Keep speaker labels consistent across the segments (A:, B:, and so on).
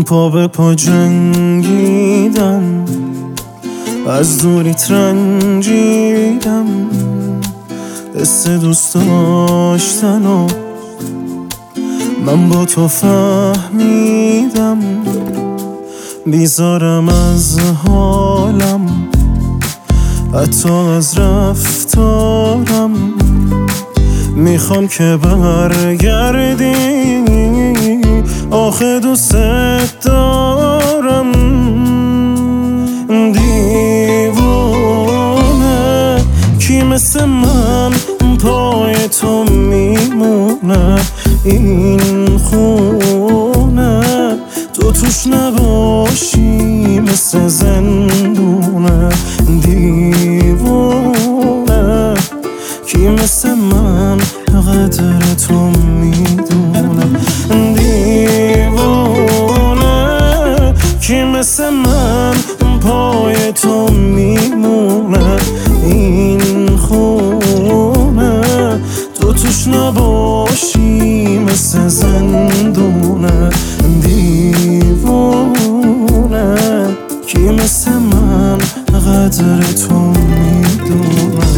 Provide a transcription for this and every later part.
A: پا به پا جنگیدم، از دوریت رنجیدم، حس دوست داشتن و من با تو فهمیدم. بیزارم از حالم، حتی از رفتارم، میخوام که برگردی، آخه دوست دارم. دیوونه کی مثل من پای تو میمونه، این خونه تو توش نباشی مثل زندونه. دیوونه کی مثل من قدر تو میدونه، دیوونه کی مثل من پای تو میمونه، این خونه تو توش نباشی مثل زندونه. دیوونه کی مثل من قدر تو میدونه.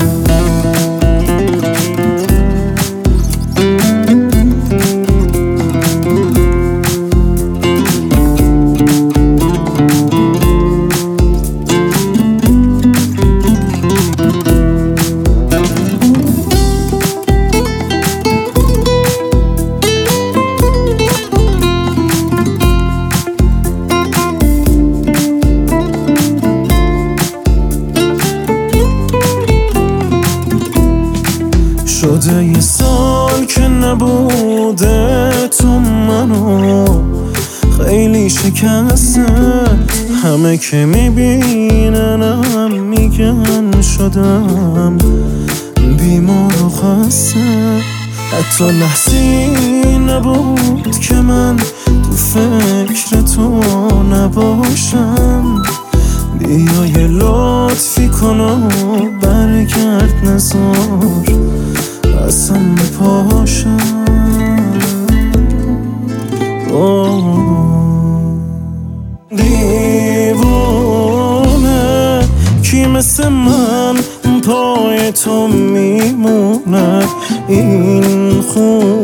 A: شده یه سال که نبوده تو منو، خیلی شکسته، همه که میبیننم میگن شدم بیمار و خسته. حتی لحظی نبود که من تو فکر تو نباشم. بیا یه لطفی کن و برگرد، نذار اصلا پاشم. دیوونه کی مثل من پای تو میمونه، این خون